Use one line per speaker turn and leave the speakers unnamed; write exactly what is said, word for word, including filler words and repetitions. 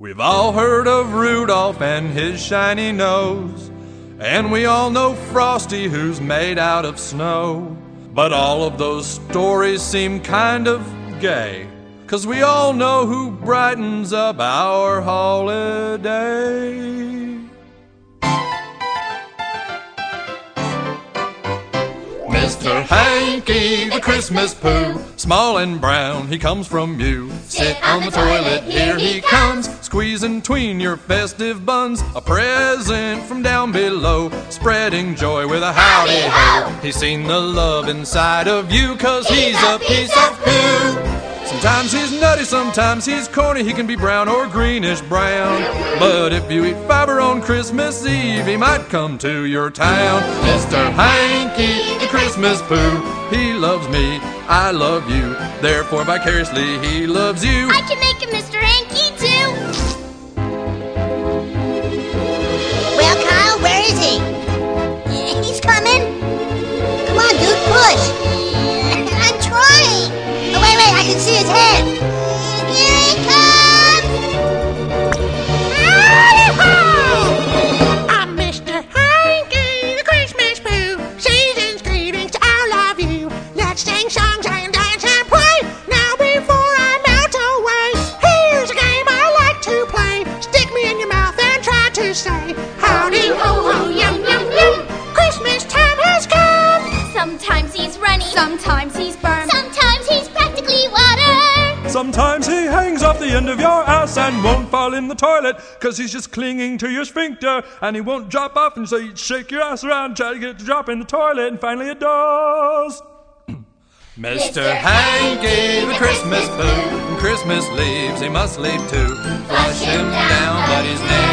We've all heard of Rudolph and his shiny nose, and we all know Frosty who's made out of snow. But all of those stories seem kind of gay, 'cause we all know who brightens up our holiday. Mister Hanky, the Christmas Pooh, small and brown, he comes from you. Sit on the toilet, here he comes, squeezing tween your festive buns. A present from down below, spreading joy with a howdy ho. He's seen the love inside of you, 'cause he's a piece of poo. Sometimes he's nutty, sometimes he's corny, he can be brown or greenish brown. But if you eat fiber on Christmas Eve, he might come to your town. Mister Hanky, the Christmas Pooh, he loves me, I love you, therefore vicariously he loves you.
I can make him Mister Hanky too.
Well, Kyle, where is he? He's coming. Come on, dude, push. I'm trying. Oh, wait, wait, I can see his head. Here he comes!
I'm Mister Hanky, the Christmas Pooh. Season's greetings to all of you. Let's sing songs and dance and play. Now before I melt away, here's a game I like to play. Stick me in your mouth and try to say, howdy ho ho, yum yum yum. Christmas time has come.
Sometimes he's runny, sometimes he's firm, sometimes he's practically water.
Sometimes he hangs off the end of your ass and won't fall in the toilet, 'cause he's just clinging to your sphincter, and he won't drop off, and so you shake your ass around, try to get it to drop in the toilet, and finally it does. Mister Hanky, the Christmas Pooh, and Christmas leaves, he must leave too. Flush him down, but he's never